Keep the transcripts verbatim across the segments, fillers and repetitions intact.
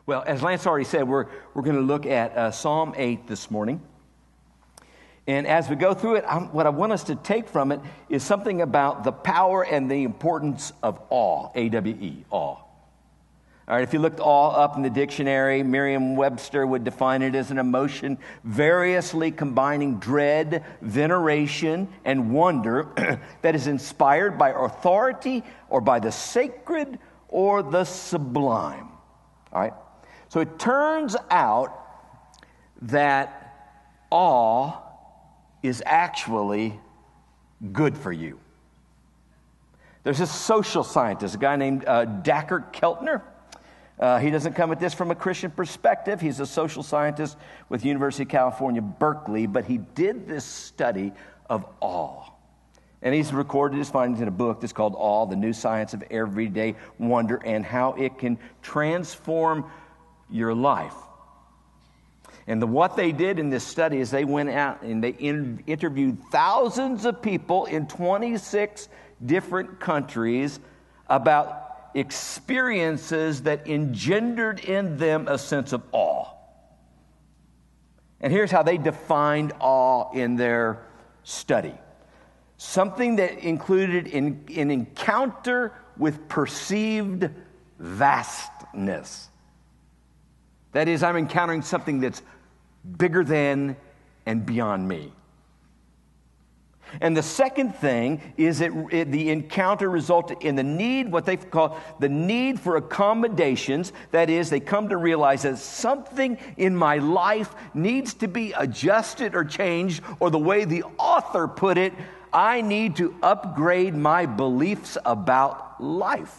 Well, as Lance already said, we're, we're going to look at uh, Psalm eight this morning. And as we go through it, I'm, what I want us to take from it is something about the power and the importance of awe, A W E, awe. All right, if you looked awe up in the dictionary, Merriam-Webster would define it as an emotion variously combining dread, veneration, and wonder that is inspired by authority or by the sacred or the sublime. All right, so it turns out that awe is actually good for you. There's a social scientist, a guy named uh, Dacher Keltner. Uh, he doesn't come at this from a Christian perspective. He's a social scientist with the University of California, Berkeley, but he did this study of awe. And he's recorded his findings in a book that's called Awe, the New Science of Everyday Wonder, and how it can transform your life. And the, what they did in this study is they went out and they in, interviewed thousands of people in twenty-six different countries about experiences that engendered in them a sense of awe. And here's how they defined awe in their study. Something that included an in, in encounter with perceived vastness. That is, I'm encountering something that's bigger than and beyond me. And the second thing is that it, the encounter resulted in the need, what they call the need for accommodations. That is, they come to realize that something in my life needs to be adjusted or changed, or the way the author put it, I need to upgrade my beliefs about life.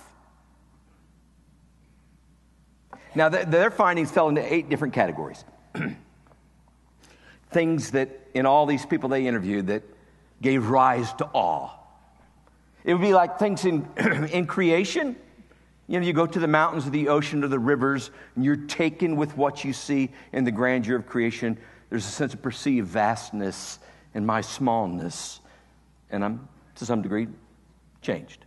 Now, th- their findings fell into eight different categories. Things that, in all these people they interviewed, that gave rise to awe. It would be like things in, in creation. You know, you go to the mountains or the ocean or the rivers, and you're taken with what you see in the grandeur of creation. There's a sense of perceived vastness in my smallness, and I'm, to some degree, changed.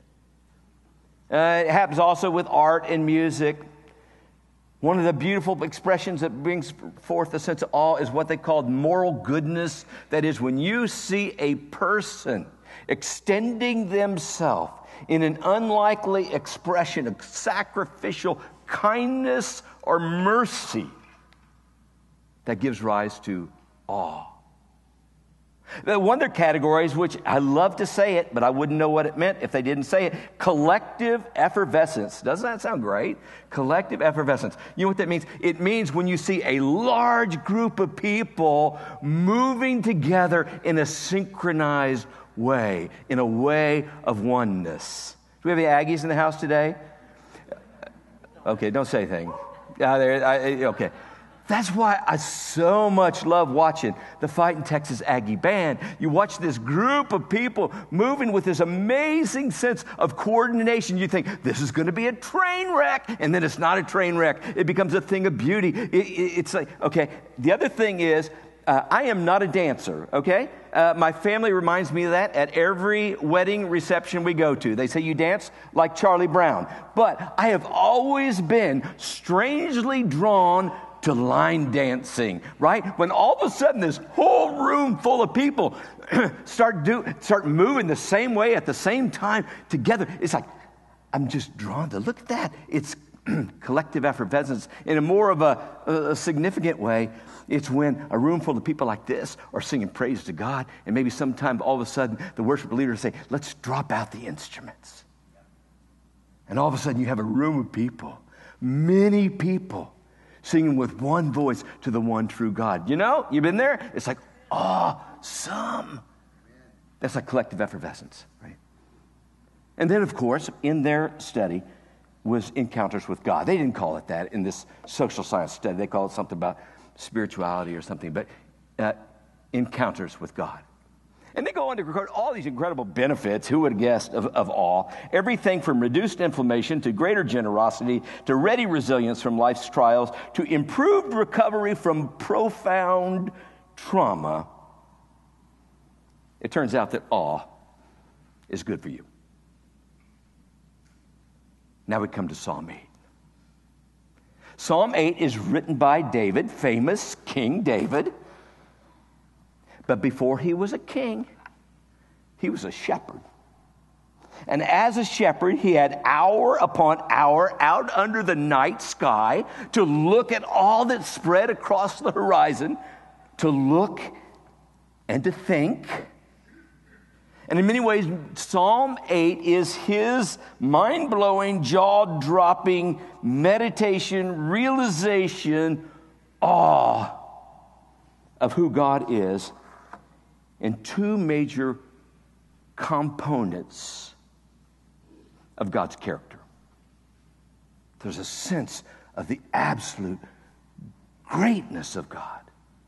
Uh, it happens also with art and music. One of the beautiful expressions that brings forth a sense of awe is what they called moral goodness. That is, when you see a person extending themselves in an unlikely expression of sacrificial kindness or mercy, that gives rise to awe. One of their categories, which I love to say it, but I wouldn't know what it meant if they didn't say it, collective effervescence. Doesn't that sound great? Collective effervescence. You know what that means? It means when you see a large group of people moving together in a synchronized way, in a way of oneness. Do we have any Aggies in the house today? Okay, don't say anything. Uh, there, I, okay. That's why I so much love watching the Fighting Texas Aggie Band. You watch this group of people moving with this amazing sense of coordination. You think, this is going to be a train wreck. And then it's not a train wreck. It becomes a thing of beauty. It, it, it's like, okay. The other thing is, uh, I am not a dancer, okay? Uh, my family reminds me of that at every wedding reception we go to. They say, you dance like Charlie Brown. But I have always been strangely drawn to line dancing, right? When all of a sudden this whole room full of people start do start moving the same way at the same time together, it's like, I'm just drawn to look at that. It's collective effervescence. In a more of a, a significant way, it's when a room full of people like this are singing praise to God, and maybe sometime all of a sudden the worship leaders say, let's drop out the instruments. And all of a sudden you have a room of people, many people, singing with one voice to the one true God. You know, you've been there? It's like, awesome. That's like collective effervescence, right? And then, of course, in their study was encounters with God. They didn't call it that in this social science study. They called it something about spirituality or something, but uh, encounters with God. And they go on to record all these incredible benefits, who would have guessed, of, of awe. Everything from reduced inflammation to greater generosity to ready resilience from life's trials to improved recovery from profound trauma. It turns out that awe is good for you. Now we come to Psalm eight. Psalm eight is written by David, famous King David. But before he was a king, he was a shepherd. And as a shepherd, he had hour upon hour out under the night sky to look at all that spread across the horizon, to look and to think. And in many ways, Psalm eight is his mind-blowing, jaw-dropping meditation, realization, awe of who God is in two major components of God's character. There's a sense of the absolute greatness of God.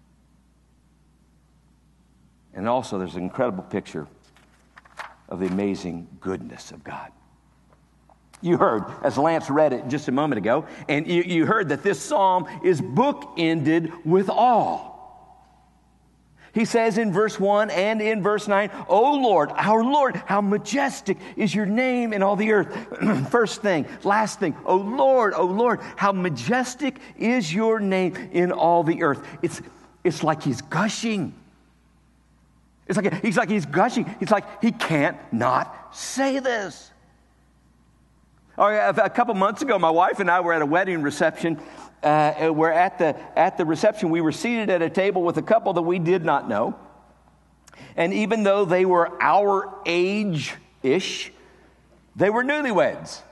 And also there's an incredible picture of the amazing goodness of God. You heard, as Lance read it just a moment ago, and you, you heard that this psalm is bookended with awe. He says in verse one and in verse nine, O Lord, our Lord, how majestic is your name in all the earth. First thing, last thing, O Lord, O Lord, how majestic is your name in all the earth. It's, it's like he's gushing. It's like he's like he's gushing. It's like he can't not say this. Oh, a couple months ago, my wife and I were at a wedding reception. Uh, we're at the at the reception. We were seated at a table with a couple that we did not know, and even though they were our age-ish, they were newlyweds,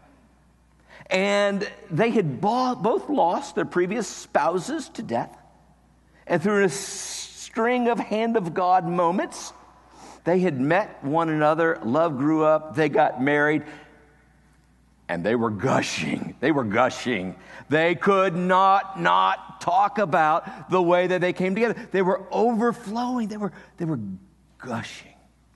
and they had bo- both lost their previous spouses to death, and through a string of hand of God moments, they had met one another. Love grew up. They got married. And they were gushing. They were gushing. They could not not talk about the way that they came together. They were overflowing. They were, they were gushing.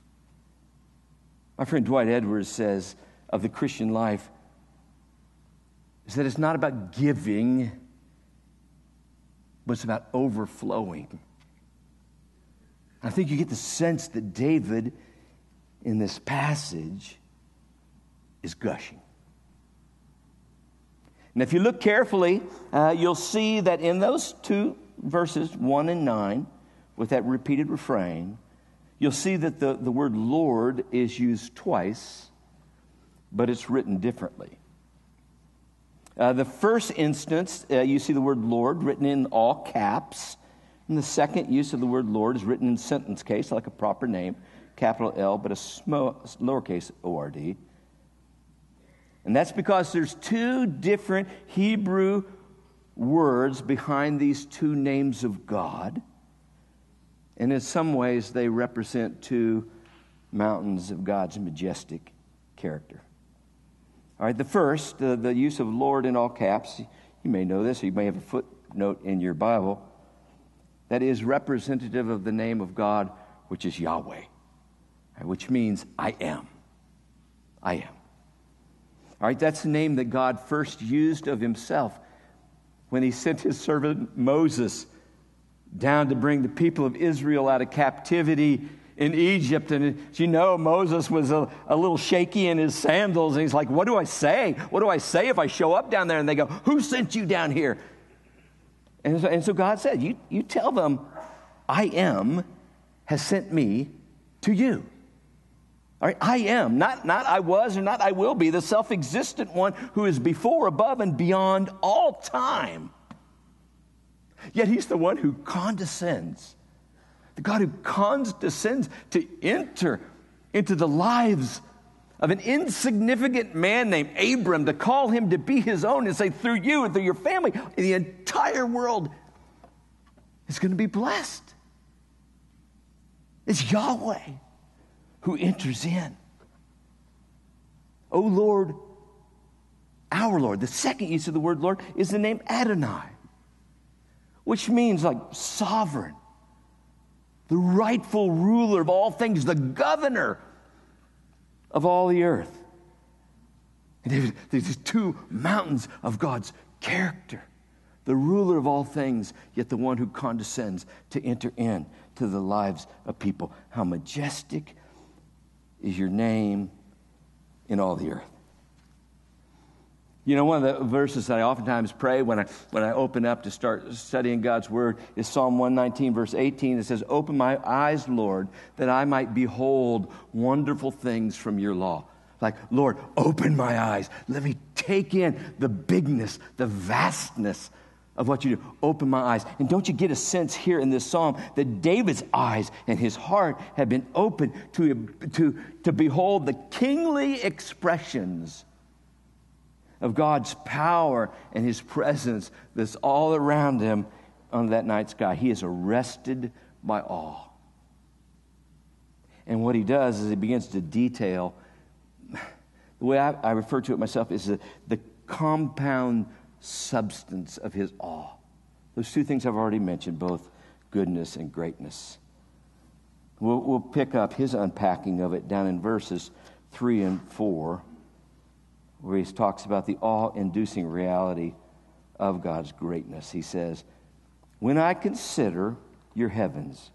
My friend Dwight Edwards says of the Christian life is that it's not about giving, but it's about overflowing. I think you get the sense that David in this passage is gushing. And if you look carefully, uh, you'll see that in those two verses, one and nine, with that repeated refrain, you'll see that the, the word Lord is used twice, but it's written differently. Uh, the first instance, uh, you see the word Lord written in all caps. And the second use of the word Lord is written in sentence case, like a proper name, capital L, but a smo- lowercase O R D. And that's because there's two different Hebrew words behind these two names of God. And in some ways, they represent two mountains of God's majestic character. All right, the first, uh, the use of Lord in all caps, you may know this, or you may have a footnote in your Bible, that is representative of the name of God, which is Yahweh, right, which means I am. I am. All right, that's the name that God first used of himself when he sent his servant Moses down to bring the people of Israel out of captivity in Egypt. And as you know, Moses was a, a little shaky in his sandals. And he's like, what do I say? What do I say if I show up down there? And they go, who sent you down here? And so, and so God said, you, you tell them, I am has sent me to you. All right, I am, not, not I was or not I will be, the self-existent one who is before, above, and beyond all time. Yet he's the one who condescends, the God who condescends to enter into the lives of an insignificant man named Abram, to call him to be his own and say, through you and through your family, the entire world is going to be blessed. It's Yahweh who enters in. O Lord, our Lord. The second use of the word Lord is the name Adonai, which means like sovereign, the rightful ruler of all things, the governor of all the earth. And there's two mountains of God's character. The ruler of all things, yet the one who condescends to enter in to the lives of people. How majestic is your name in all the earth. You know, one of the verses that I oftentimes pray when I when I open up to start studying God's Word is Psalm one nineteen, verse eighteen. It says, "Open my eyes, Lord, that I might behold wonderful things from your law." Like, Lord, open my eyes. Let me take in the bigness, the vastness of what you do. Open my eyes. And don't you get a sense here in this psalm that David's eyes and his heart have been opened to, to, to behold the kingly expressions of God's power and his presence that's all around him on that night sky. He is arrested by awe. And what he does is he begins to detail. The way I, I refer to it myself is the, the compound substance of his awe. Those two things I've already mentioned, both goodness and greatness. We'll, we'll pick up his unpacking of it down in verses three and four, where he talks about the awe-inducing reality of God's greatness. He says, "When I consider your heavens,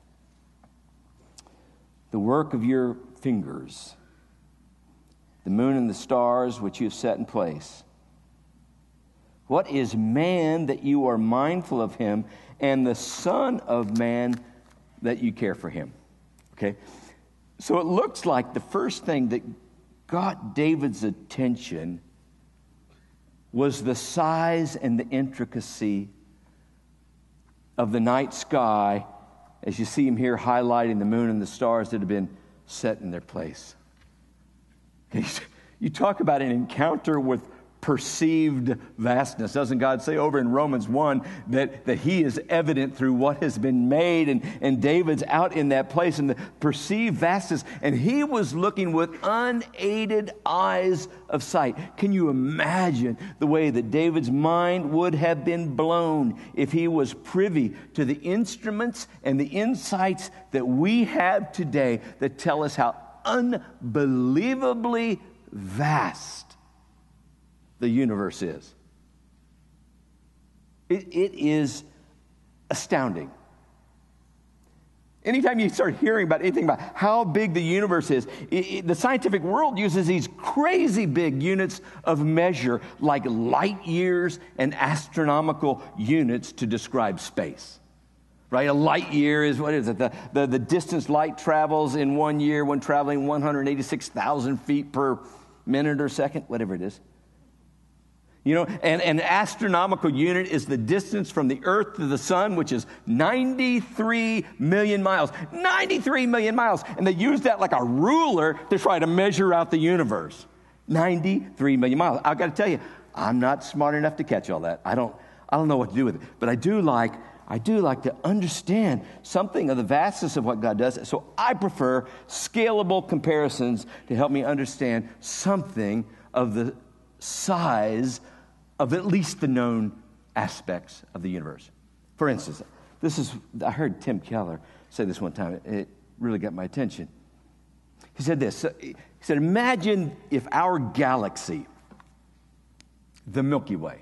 the work of your fingers, the moon and the stars which you have set in place. What is man that you are mindful of him, and the son of man that you care for him?" Okay? So it looks like the first thing that got David's attention was the size and the intricacy of the night sky, as you see him here highlighting the moon and the stars that have been set in their place. You talk about an encounter with perceived vastness. Doesn't God say over in Romans one that, that he is evident through what has been made, and, and David's out in that place in the perceived vastness, and he was looking with unaided eyes of sight. Can you imagine the way that David's mind would have been blown if he was privy to the instruments and the insights that we have today that tell us how unbelievably vast the universe is? It, it is astounding. Anytime you start hearing about anything about how big the universe is, it, it, the scientific world uses these crazy big units of measure like light years and astronomical units to describe space. Right? A light year is, what is it? The, the, the distance light travels in one year when traveling one hundred eighty-six thousand feet per minute or second, whatever it is. You know, and, and an astronomical unit is the distance from the earth to the sun, which is ninety-three million miles. ninety-three million miles. And they use that like a ruler to try to measure out the universe. ninety-three million miles. I've got to tell you, I'm not smart enough to catch all that. I don't, I don't know what to do with it. But I do like, I do like to understand something of the vastness of what God does. So I prefer scalable comparisons to help me understand something of the size of at least the known aspects of the universe. For instance, this is, I heard Tim Keller say this one time. It really got my attention. He said this. He said, imagine if our galaxy, the Milky Way,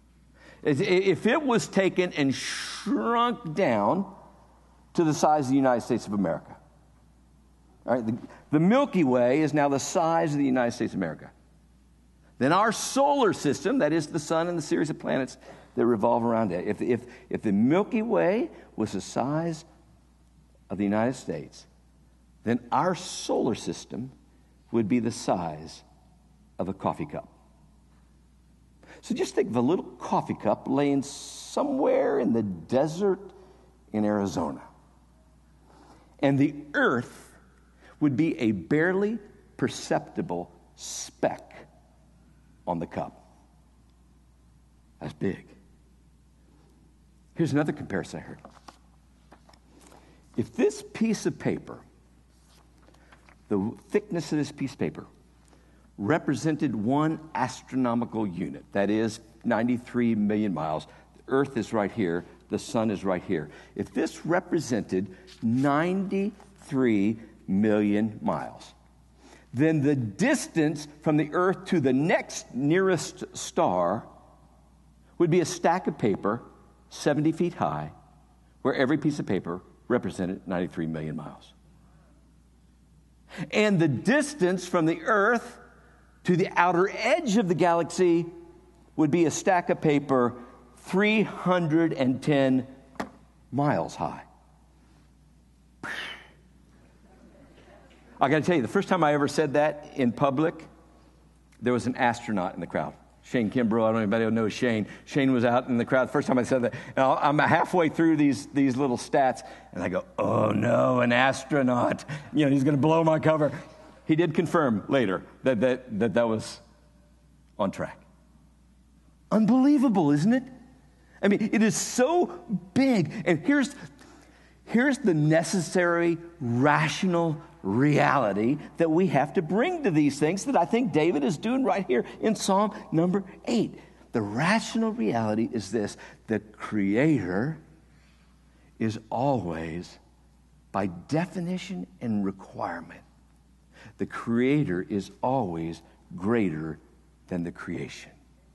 if it was taken and shrunk down to the size of the United States of America. All right, the, the Milky Way is now the size of the United States of America. Then our solar system, that is the sun and the series of planets that revolve around it, if, if, if the Milky Way was the size of the United States, then our solar system would be the size of a coffee cup. So just think of a little coffee cup laying somewhere in the desert in Arizona. And the earth would be a barely perceptible speck on the cup. That's big. Here's another comparison I heard. If this piece of paper, the thickness of this piece of paper, represented one astronomical unit, that is ninety-three million miles, the earth is right here, the sun is right here. If this represented ninety-three million miles, then the distance from the earth to the next nearest star would be a stack of paper seventy feet high, where every piece of paper represented ninety-three million miles. And the distance from the earth to the outer edge of the galaxy would be a stack of paper three hundred ten miles high. I got to tell you, the first time I ever said that in public, there was an astronaut in the crowd. Shane Kimbrough, I don't know if anybody knows Shane. Shane was out in the crowd the first time I said that. And I'm halfway through these, these little stats, and I go, oh no, an astronaut. You know, he's going to blow my cover. He did confirm later that that, that that was on track. Unbelievable, isn't it? I mean, it is so big. And here's, here's the necessary, rational reality that we have to bring to these things that I think David is doing right here in Psalm number eight. The rational reality is this: the Creator is always, by definition and requirement, the Creator is always greater than the creation.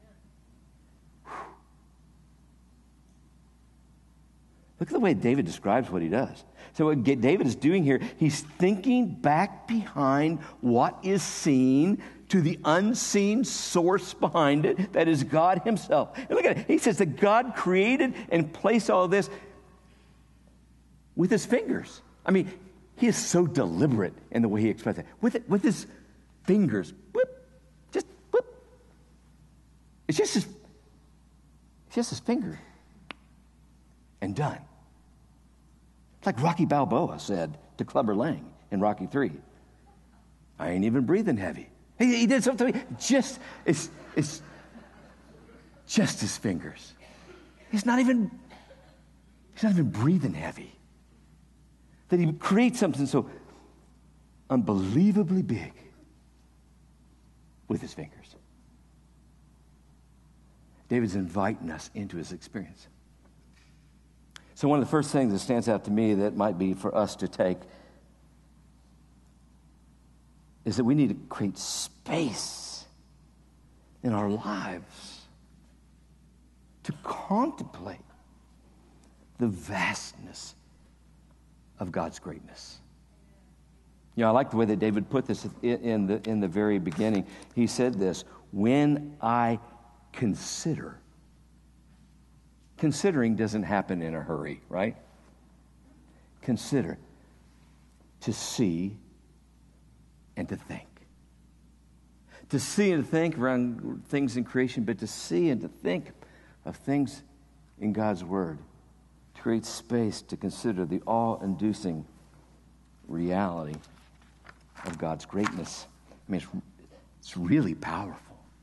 Look at the way David describes what he does. So what David is doing here, he's thinking back behind what is seen to the unseen source behind it, that is God himself. And look at it. He says that God created and placed all this with his fingers. I mean, he is so deliberate in the way he expresses it. With it, with his fingers. Whoop, just whoop. It's just his, it's just his finger. And done. It's like Rocky Balboa said to Clubber Lang in Rocky three. I ain't even breathing heavy. He, he did something. Just, it's, it's just his fingers. He's not even, he's not even breathing heavy. That he creates something so unbelievably big with his fingers. David's inviting us into his experience. So one of the first things that stands out to me that might be for us to take is that we need to create space in our lives to contemplate the vastness of God's greatness. You know, I like the way that David put this in the, in the very beginning. He said this: when I consider. Considering doesn't happen in a hurry, right? Consider, to see and to think. To see and to think around things in creation, but to see and to think of things in God's Word. To create space to consider the awe-inducing reality of God's greatness. I mean, it's, it's really powerful.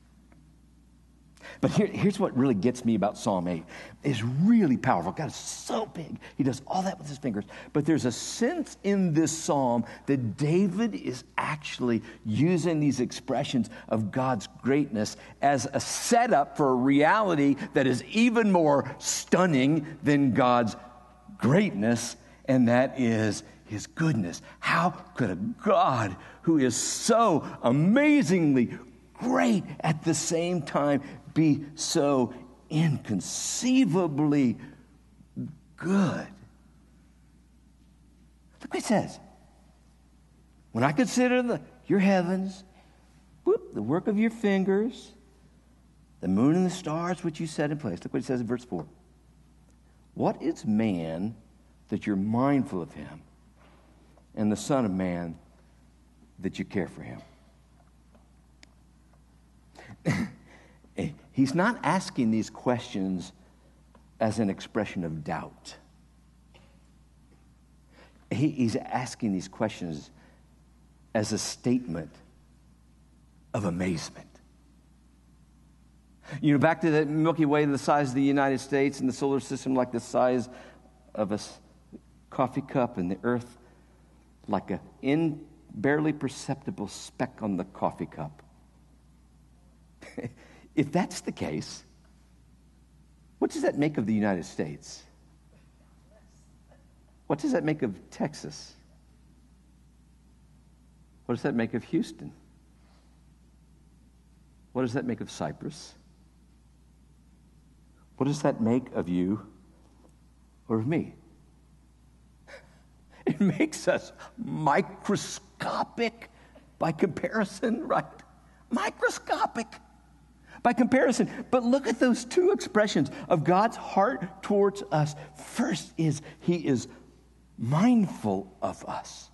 But here, here's what really gets me about Psalm eight. It's really powerful. God is so big. He does all that with his fingers. But there's a sense in this psalm that David is actually using these expressions of God's greatness as a setup for a reality that is even more stunning than God's greatness, and that is his goodness. How could a God who is so amazingly great at the same time be so inconceivably good? Look what it says. When I consider the, your heavens, whoop, the work of your fingers, the moon and the stars which you set in place. Look what it says in verse four. What is man that you're mindful of him, and the Son of Man that you care for him? He's not asking these questions as an expression of doubt. He, he's asking these questions as a statement of amazement. You know, back to the Milky Way, the size of the United States, and the solar system like the size of a coffee cup, and the earth like a in barely perceptible speck on the coffee cup. If that's the case, what does that make of the United States? What does that make of Texas? What does that make of Houston? What does that make of Cyprus? What does that make of you or of me? It makes us microscopic by comparison, right? Microscopic. by comparison. But look at those two expressions of God's heart towards us. First is he is mindful of us.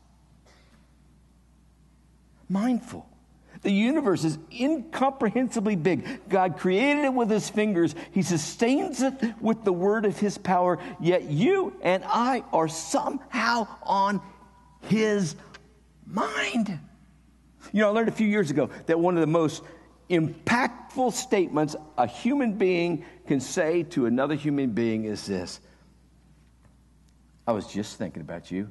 Mindful. The universe is incomprehensibly big. God created it with his fingers. He sustains it with the word of his power. Yet you and I are somehow on his mind. You know, I learned a few years ago that one of the most impactful statements a human being can say to another human being is this: I was just thinking about you.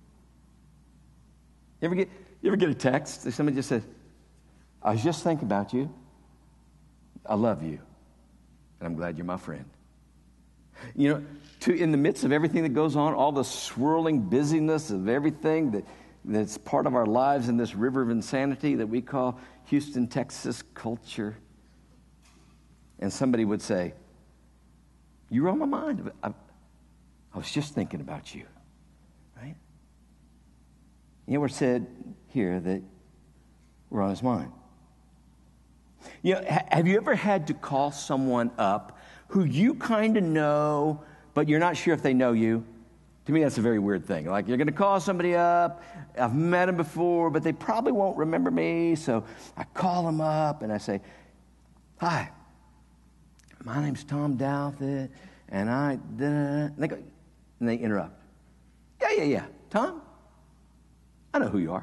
You ever get, you ever get a text that somebody just says, I was just thinking about you. I love you. And I'm glad you're my friend. You know, to, in the midst of everything that goes on, all the swirling busyness of everything that, that's part of our lives in this river of insanity that we call Houston, Texas culture. And somebody would say, you were on my mind. I, I was just thinking about you. Right? You know, we're said here that we're on his mind. You know, ha- have you ever had to call someone up who you kind of know, but you're not sure if they know you? To me, that's a very weird thing. Like, you're going to call somebody up. I've met them before, but they probably won't remember me. So I call them up and I say, hi, my name's Tom Douthit, and I, da, and they go, and they interrupt. Yeah, yeah, yeah. Tom, I know who you are.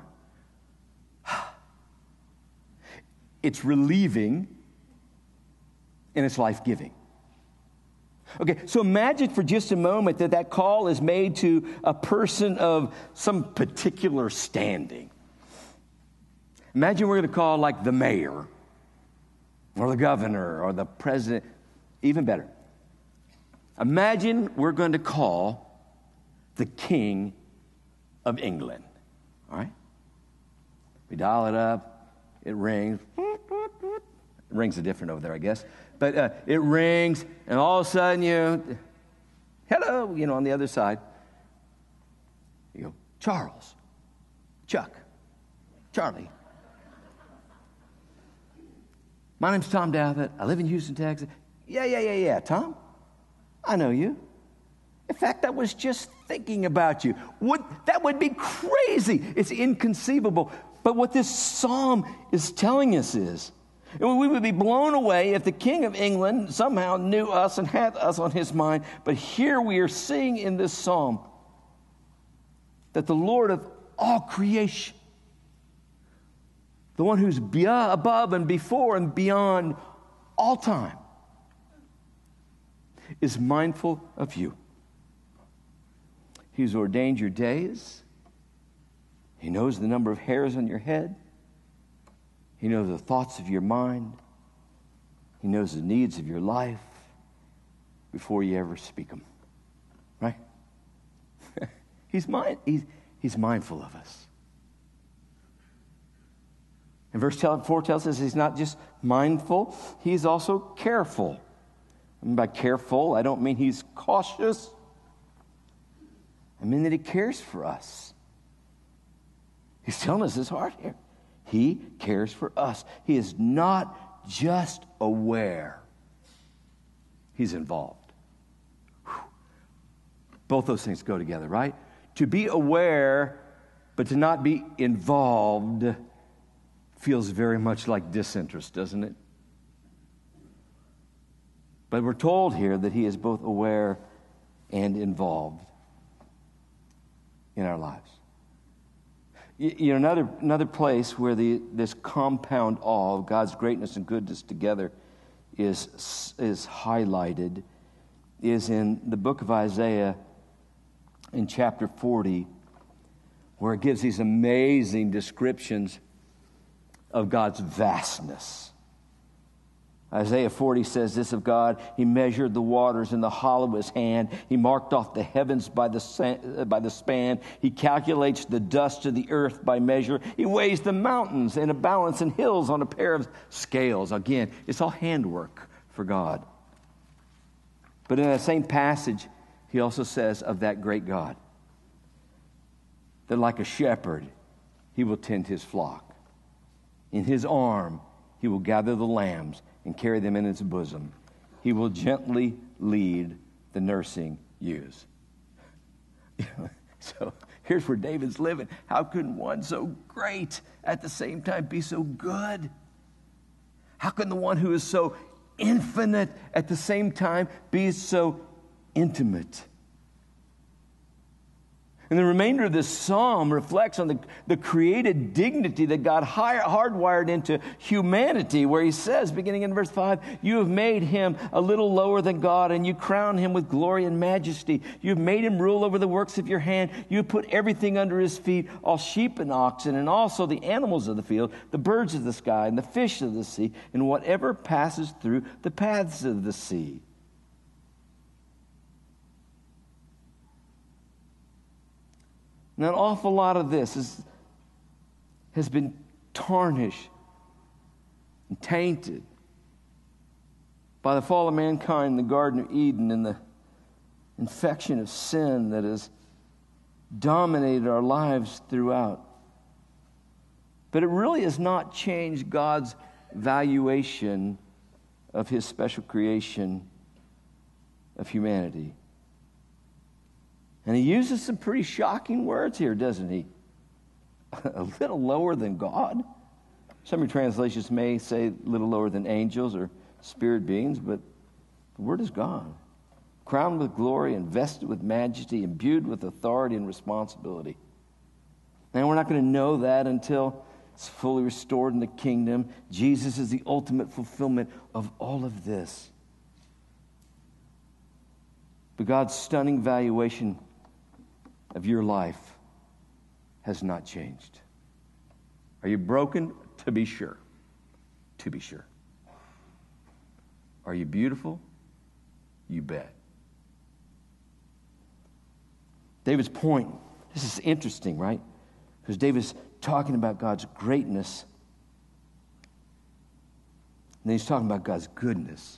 It's relieving and it's life-giving. Okay, so imagine for just a moment that that call is made to a person of some particular standing. Imagine we're going to call like the mayor or the governor or the president. Even better. Imagine we're going to call the King of England. All right? We dial it up. It rings. It rings are different over there, I guess. But uh, it rings, and all of a sudden you, hello, you know, on the other side. You go, Charles, Chuck, Charlie. My name's Tom Douthit. I live in Houston, Texas. Yeah, yeah, yeah, yeah. Tom, I know you. In fact, I was just thinking about you. Would, that would be crazy. It's inconceivable. But what this psalm is telling us is, and we would be blown away if the King of England somehow knew us and had us on his mind. But here we are seeing in this psalm that the Lord of all creation, the one who's beyond, above and before and beyond all time, is mindful of you. He's ordained your days. He knows the number of hairs on your head. He knows the thoughts of your mind. He knows the needs of your life before you ever speak them. Right? he's, mind, he's, he's mindful of us. And verse four tells us he's not just mindful, he's also careful. And by careful, I don't mean he's cautious. I mean that he cares for us. He's telling us his heart here. He cares for us. He is not just aware. He's involved. Whew. Both those things go together, right? To be aware, but to not be involved feels very much like disinterest, doesn't it? But we're told here that he is both aware and involved in our lives. You know, another another place where the this compound awe of God's greatness and goodness together is is highlighted is in the book of Isaiah in chapter forty, where it gives these amazing descriptions of God's vastness. Isaiah forty says this of God: He measured the waters in the hollow of his hand. He marked off the heavens by the san- by the span. He calculates the dust of the earth by measure. He weighs the mountains in a balance and hills on a pair of scales. Again, it's all handwork for God. But in that same passage, he also says of that great God that like a shepherd, he will tend his flock. In his arm, he will gather the lambs and carry them in his bosom. He will gently lead the nursing ewes. So here's where David's living. How can one so great at the same time be so good? How can the one who is so infinite at the same time be so intimate? And the remainder of this psalm reflects on the, the created dignity that God hard, hardwired into humanity, where he says, beginning in verse five, you have made him a little lower than God, and you crown him with glory and majesty. You have made him rule over the works of your hand. You have put everything under his feet, all sheep and oxen, and also the animals of the field, the birds of the sky, and the fish of the sea, and whatever passes through the paths of the sea. Now, an awful lot of this is, has been tarnished and tainted by the fall of mankind in the Garden of Eden and the infection of sin that has dominated our lives throughout. But it really has not changed God's valuation of his special creation of humanity. And he uses some pretty shocking words here, doesn't he? A little lower than God. Some of your translations may say a little lower than angels or spirit beings, but the word is God. Crowned with glory, invested with majesty, imbued with authority and responsibility. Now, we're not going to know that until it's fully restored in the kingdom. Jesus is the ultimate fulfillment of all of this. But God's stunning valuation of your life has not changed. Are you broken? To be sure. To be sure. Are you beautiful? You bet. David's point, this is interesting, right? Because David's talking about God's greatness, and then he's talking about God's goodness.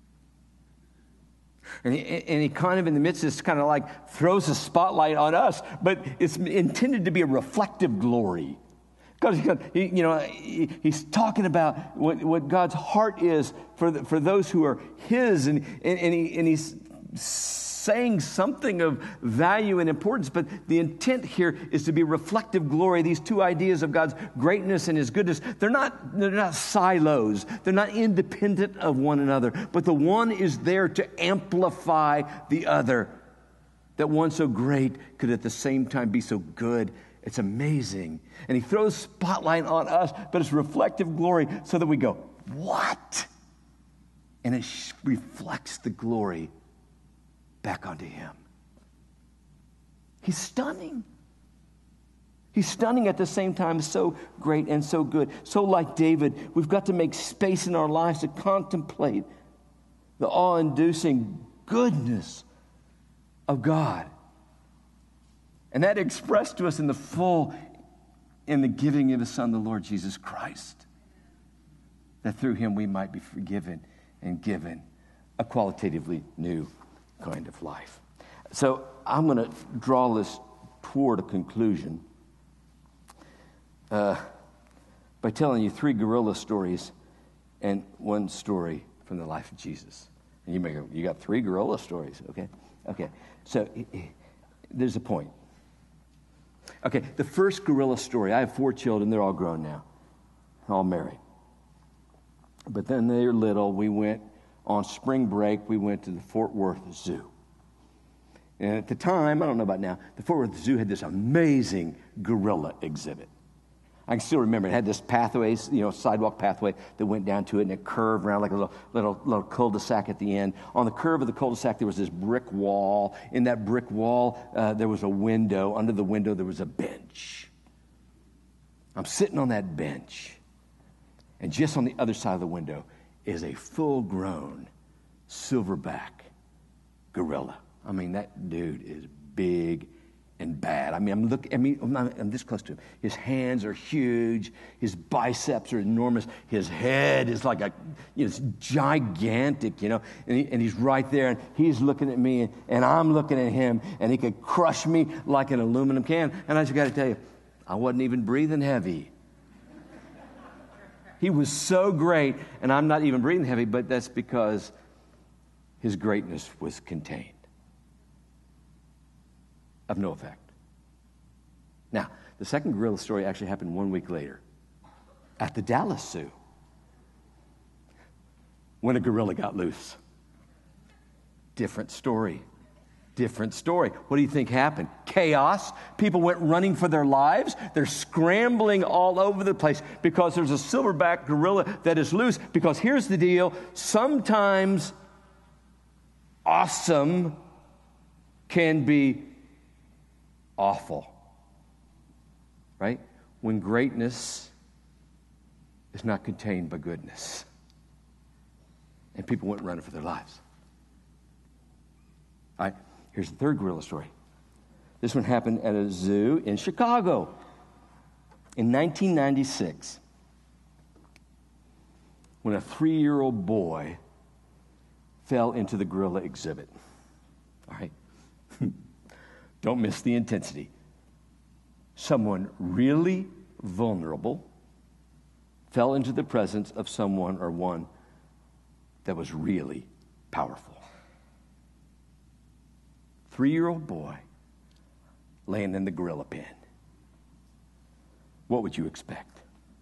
And he, and he kind of, in the midst of this, kind of like throws a spotlight on us, but it's intended to be a reflective glory. Because he, you know, he, he's talking about what, what God's heart is for the, for those who are his, and and, and, he, and he's saying something of value and importance, but the intent here is to be reflective glory. These two ideas of God's greatness and his goodness, they're not, they're not silos. They're not independent of one another, but the one is there to amplify the other. That one so great could at the same time be so good. It's amazing. And he throws spotlight on us, but it's reflective glory so that we go, what? And it reflects the glory back onto him. He's stunning. He's stunning at the same time, so great and so good. So like David, we've got to make space in our lives to contemplate the awe-inducing goodness of God. And that expressed to us in the full in the giving of his Son, the Lord Jesus Christ. That through him we might be forgiven and given a qualitatively new kind of life. So I'm going to draw this toward a conclusion uh, by telling you three gorilla stories and one story from the life of Jesus. And you may go, you got three gorilla stories, okay? Okay, so there's a point. Okay, the first gorilla story, I have four children, they're all grown now, all married. But then they're little, we went on spring break, we went to the Fort Worth Zoo. And at the time, I don't know about now, the Fort Worth Zoo had this amazing gorilla exhibit. I can still remember it had this pathway, you know, sidewalk pathway that went down to it, and it curved around like a little, little, little cul-de-sac at the end. On the curve of the cul-de-sac, there was this brick wall. In that brick wall, uh, there was a window. Under the window, there was a bench. I'm sitting on that bench, and just on the other side of the window is a full-grown silverback gorilla. I mean, that dude is big and bad. I mean, I'm looking. I mean, I'm, not, I'm this close to him. His hands are huge. His biceps are enormous. His head is like a, you know, it's gigantic. You know, and, he, and he's right there, and he's looking at me, and, and I'm looking at him, and he could crush me like an aluminum can. And I just got to tell you, I wasn't even breathing heavy. He was so great, and I'm not even breathing heavy, but that's because his greatness was contained. Of no effect. Now, the second gorilla story actually happened one week later at the Dallas Zoo when a gorilla got loose. Different story. Different story. What do you think happened? Chaos. People went running for their lives. They're scrambling all over the place because there's a silverback gorilla that is loose. Because here's the deal. Sometimes awesome can be awful. Right? When greatness is not contained by goodness. And people went running for their lives. All right, here's the third gorilla story. This one happened at a zoo in Chicago in nineteen ninety-six when a three-year-old boy fell into the gorilla exhibit. All right? Don't miss the intensity. Someone really vulnerable fell into the presence of someone or one that was really powerful. Three-year-old boy laying in the gorilla pen. What would you expect?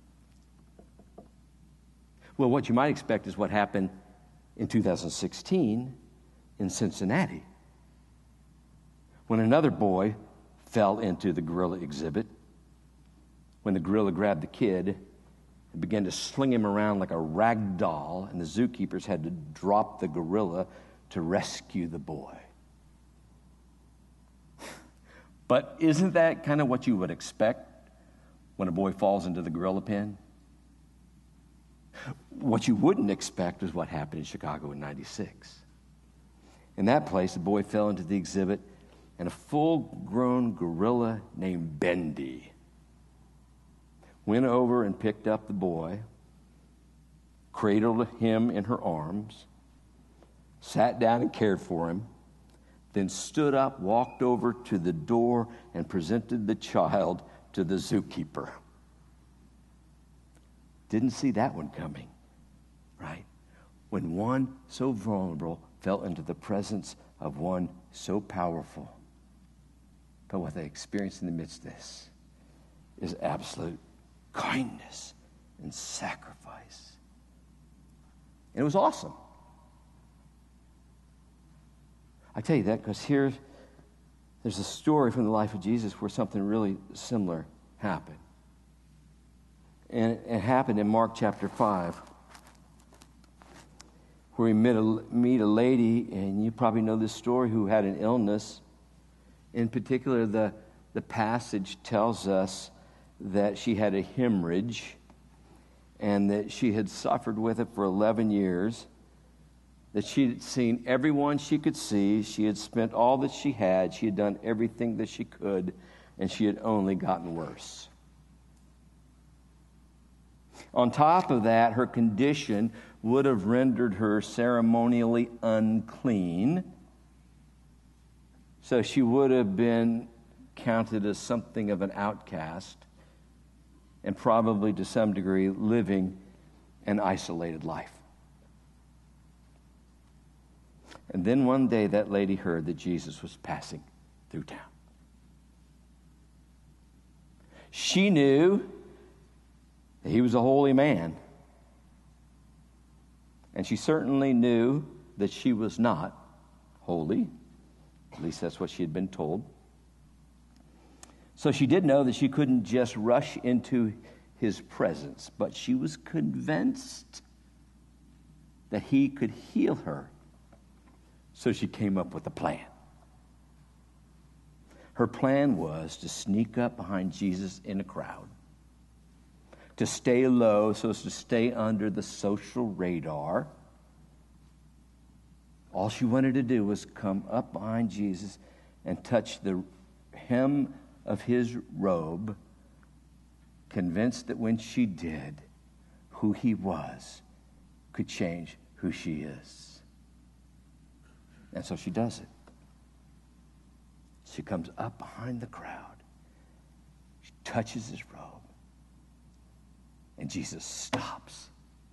Well, what you might expect is what happened in two thousand sixteen in Cincinnati when another boy fell into the gorilla exhibit, when the gorilla grabbed the kid and began to sling him around like a rag doll, and the zookeepers had to drop the gorilla to rescue the boy. But isn't that kind of what you would expect when a boy falls into the gorilla pen? What you wouldn't expect is what happened in Chicago in ninety-six. In that place, the boy fell into the exhibit, and a full-grown gorilla named Bendy went over and picked up the boy, cradled him in her arms, sat down and cared for him, then stood up, walked over to the door, and presented the child to the zookeeper. Didn't see that one coming, right? When one so vulnerable fell into the presence of one so powerful. But what they experienced in the midst of this is absolute kindness and sacrifice. And it was awesome. I tell you that because here, there's a story from the life of Jesus where something really similar happened. And it happened in Mark chapter five, where we meet a, meet a lady, and you probably know this story, who had an illness. In particular, the, the passage tells us that she had a hemorrhage and that she had suffered with it for eleven years, that she had seen everyone she could see, she had spent all that she had, she had done everything that she could, and she had only gotten worse. On top of that, her condition would have rendered her ceremonially unclean. So she would have been counted as something of an outcast and probably to some degree living an isolated life. And then one day that lady heard that Jesus was passing through town. She knew that he was a holy man. And she certainly knew that she was not holy. At least that's what she had been told. So she did know that she couldn't just rush into his presence, but she was convinced that he could heal her. So she came up with a plan. Her plan was to sneak up behind Jesus in a crowd, to stay low so as to stay under the social radar. All she wanted to do was come up behind Jesus and touch the hem of his robe, convinced that when she did, who he was could change who she is. And so she does it. She comes up behind the crowd. She touches his robe. And Jesus stops.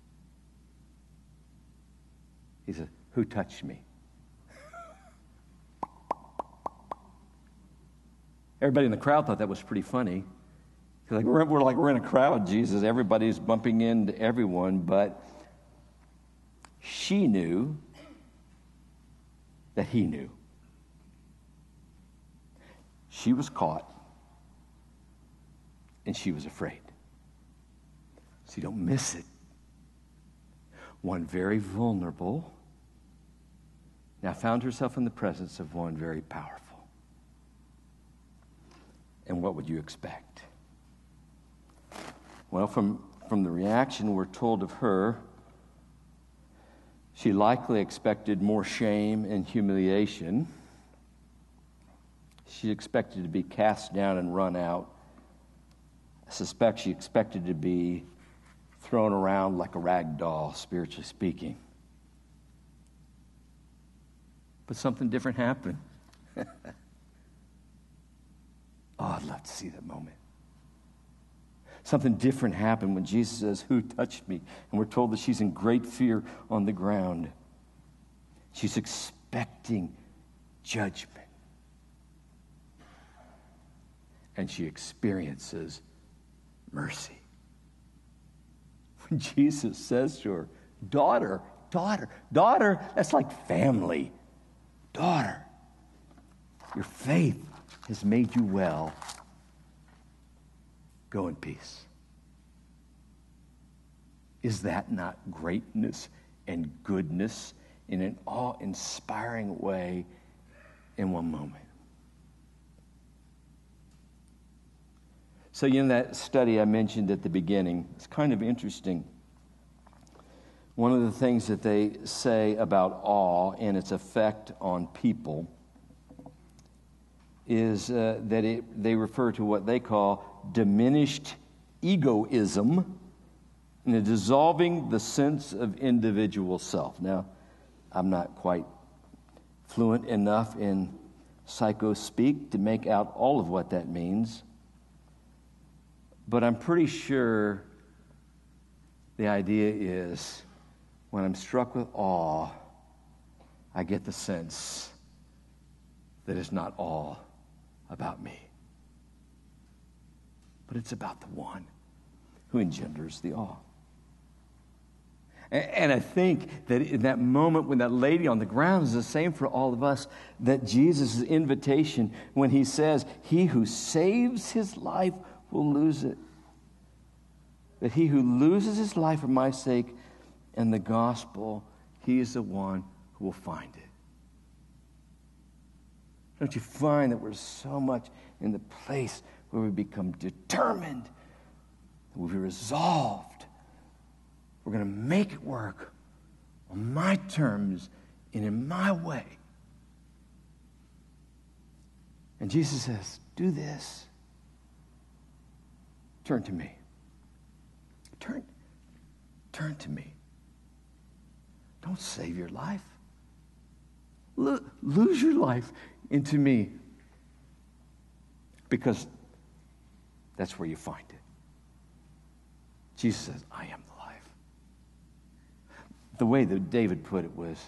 He said, who touched me? Everybody in the crowd thought that was pretty funny. Like we're, we're like we're in a crowd, Jesus. Everybody's bumping into everyone, but she knew that he knew. She was caught, and she was afraid. So you don't miss it. One very vulnerable now found herself in the presence of one very powerful. And what would you expect? Well, from, from the reaction we're told of her, she likely expected more shame and humiliation. She expected to be cast down and run out. I suspect she expected to be thrown around like a rag doll, spiritually speaking. But something different happened. Oh, I'd love to see that moment. Something different happened when Jesus says, who touched me? And we're told that she's in great fear on the ground. She's expecting judgment. And she experiences mercy. When Jesus says to her, daughter, daughter, daughter, that's like family. Daughter, your faith has made you well. Go in peace. Is that not greatness and goodness in an awe-inspiring way in one moment? So, you know, that study I mentioned at the beginning, it's kind of interesting. One of the things that they say about awe and its effect on people is uh, that it, they refer to what they call diminished egoism and the dissolving the sense of individual self. Now, I'm not quite fluent enough in psycho-speak to make out all of what that means, but I'm pretty sure the idea is when I'm struck with awe, I get the sense that it's not all about me, but it's about the one who engenders the awe. And I think that in that moment when that lady on the ground is the same for all of us, that Jesus' invitation when he says, he who saves his life will lose it. That he who loses his life for my sake and the gospel, he is the one who will find it. Don't you find that we're so much in the place where we become determined, we're resolved, we're going to make it work on my terms and in my way. And Jesus says, do this. Turn to me. Turn, turn to me. Don't save your life. Lo- lose your life into me, because that's where you find it. Jesus says, I am the life. The way that David put it was,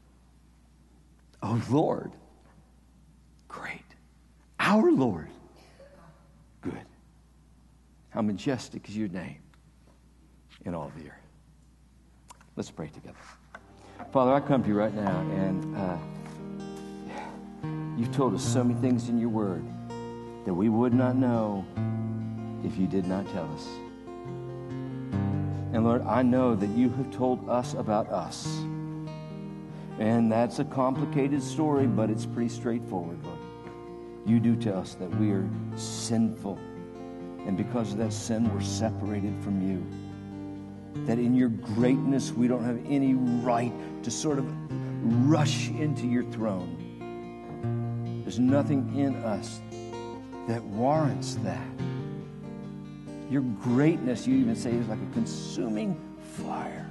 oh Lord, great. Our Lord, good. How majestic is your name in all the earth. Let's pray together. Father, I come to you right now, and uh, you've told us so many things in your word that we would not know if you did not tell us. And Lord, I know that you have told us about us. And that's a complicated story, but it's pretty straightforward, Lord. You do tell us that we are sinful. And because of that sin, we're separated from you. That in your greatness, we don't have any right to sort of rush into your throne. There's nothing in us that warrants that. Your greatness, you even say, is like a consuming fire.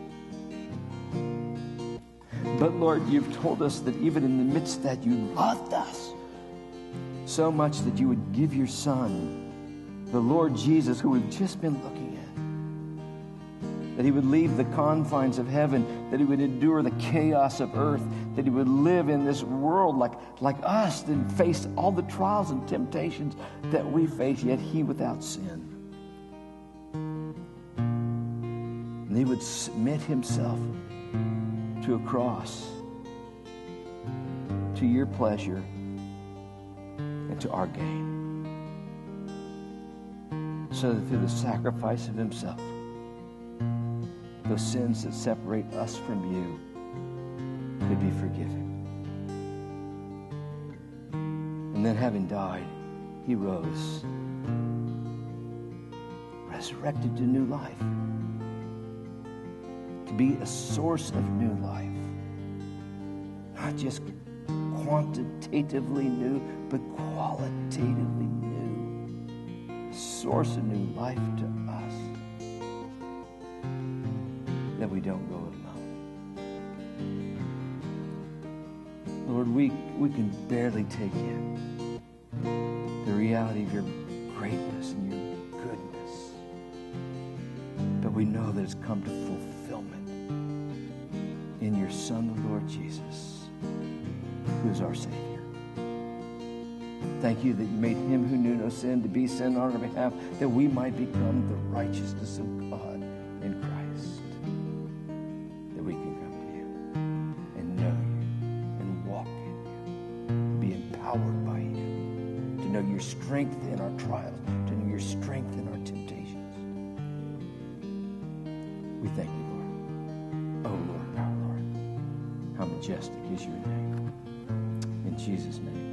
But Lord, you've told us that even in the midst of that, you loved us so much that you would give your Son, the Lord Jesus, who we've just been looking at, that he would leave the confines of heaven, that he would endure the chaos of earth, that he would live in this world like, like us and face all the trials and temptations that we face, yet he without sin. And he would submit himself to a cross, to your pleasure and to our gain, so that through the sacrifice of himself, those sins that separate us from you could be forgiven. And then, having died, he rose, resurrected to new life, to be a source of new life. Not just quantitatively new, but qualitatively new. A source of new life to us, that we don't go alone. Lord, we, we can barely take in the reality of your greatness and your goodness, but we know that it's come to fulfillment in your Son, the Lord Jesus, who is our Savior. Thank you that you made him who knew no sin to be sin on our behalf, that we might become the righteousness of God in Christ. That we can come to you and know you and walk in you, and be empowered by you, to know your strength in our trials, to know your strength in our temptations. We thank you, Lord. Oh, Lord, our Lord, how majestic is your name. In Jesus' name.